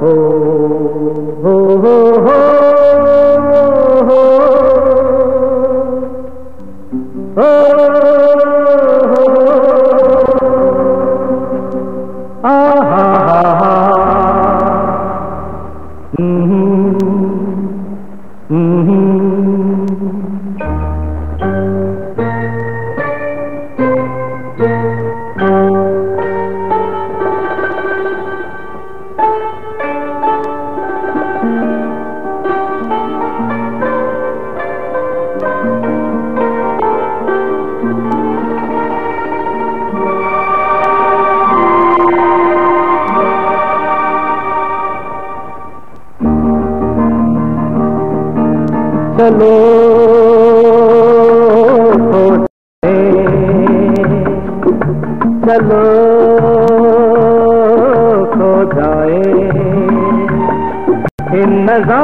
हो हो हो हो हो चलो चलो खो जाए इन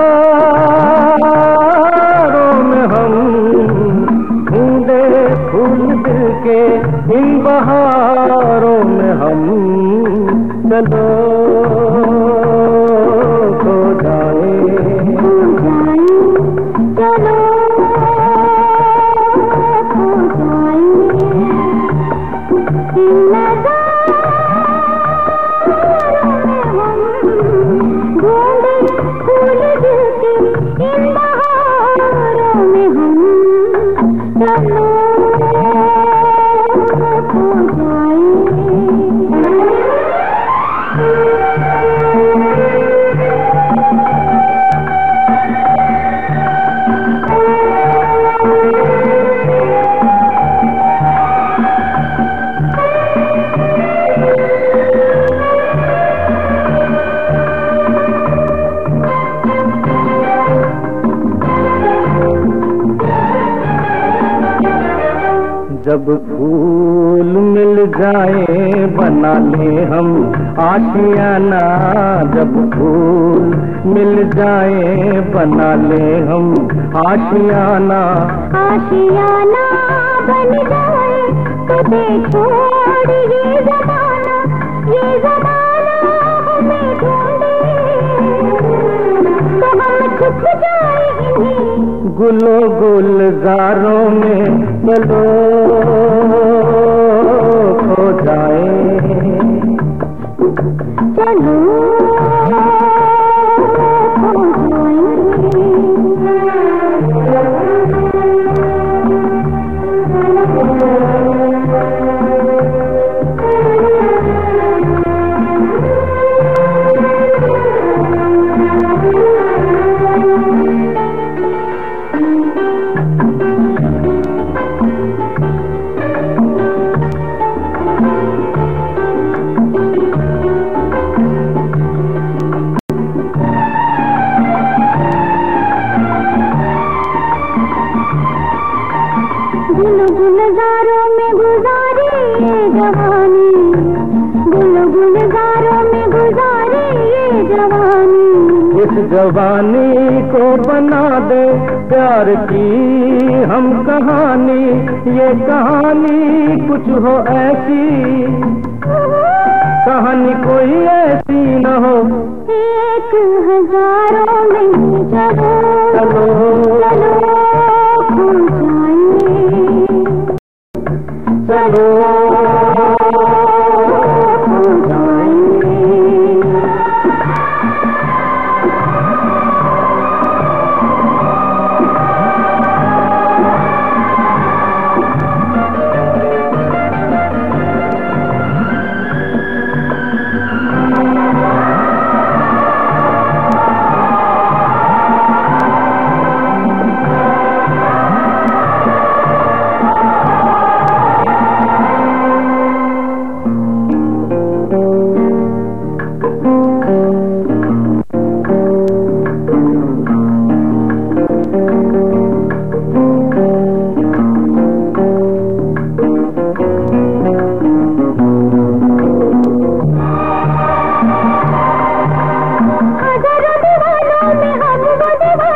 नज़ारों में हम, ढूंढे फूल दिल के इन बहारों में हम। चलो खो जाए चलो खो जाए इन नज़ारों में हम, ढूंढे फूल दिल के इन बहारों में हम। चलो खो जाए जब फूल मिल जाए बना ले हम आशियाना, जब फूल मिल जाए बना ले हम आशियाना। आशियाना बन जाए कभी छोड़ ये ज़माना हमें ढूंढे तो हम छुप जाए इन्हीं गुलो गुलजारों में। चलो खो जाए चलो खो जाए गुलजारों में गुजारे ये जवानी, गुलजारों में गुजारे ये जवानी। इस जवानी को बना दे प्यार की हम कहानी, ये कहानी कुछ हो ऐसी, कहानी कोई ऐसी न हो। एक हजारों में चलो चलो चलो खो जाए चलो खो जाए।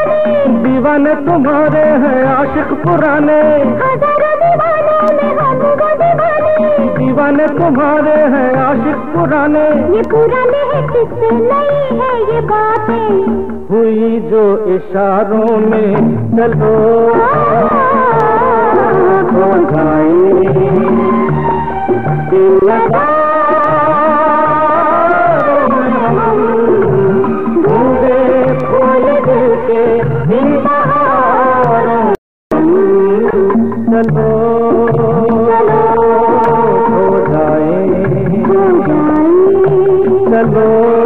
दीवाने तुम्हारे हैं आशिक पुराने, हजारों दीवानों में हम वो दीवाने, दीवाने तुम्हारे हैं आशिक पुराने। ये पुराने हैं किससे नहीं है ये बातें, हुई जो इशारों में चलो हो जाए फूल दिल के चलो हो जाए चलो।